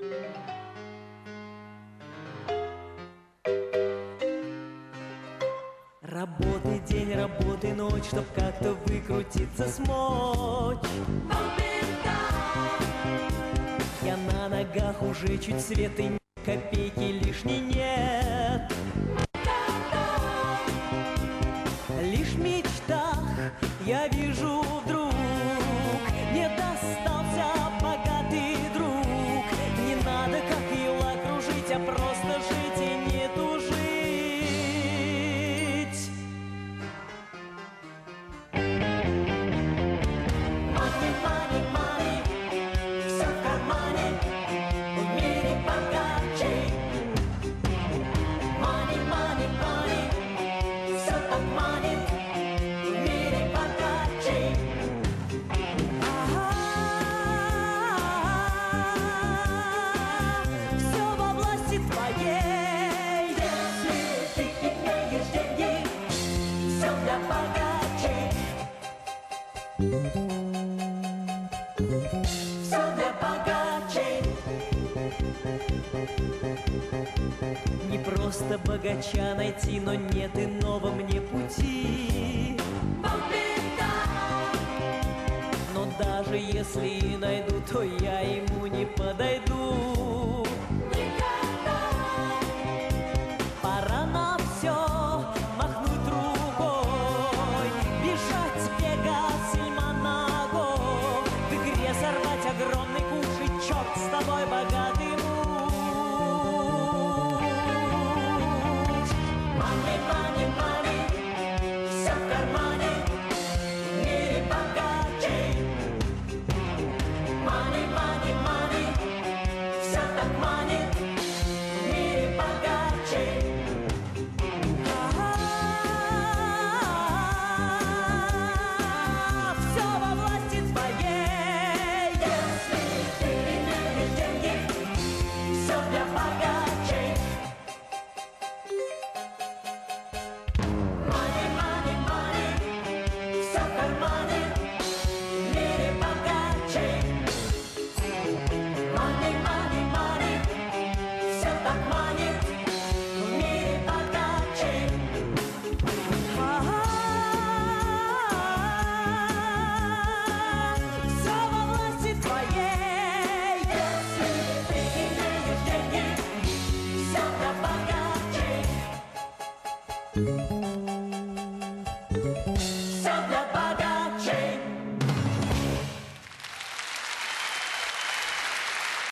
Работы день, работы ночь, чтоб как-то выкрутиться смочь. Я на ногах уже чуть свет, и ни копейки лишней нет. Лишь в мечтах я вижу вдруг, мне достался богатый друг. Не надо, как его окружить, а просто жить и не тужить. Money, money, money, все в кармане, в мире богачей. Money, money, money, все так манит, в мире богачей. Все во власти твоей. Если ты имеешь деньги, все для богачей. Все для богачей. Не просто богача найти, но нет иного мне пути. Но даже если и найду, то я ему не подойду. Пора на все махнуть рукой, бежать, бегать сильно ногой, в игре сорвать огромный куш, и черт с тобой, богатый.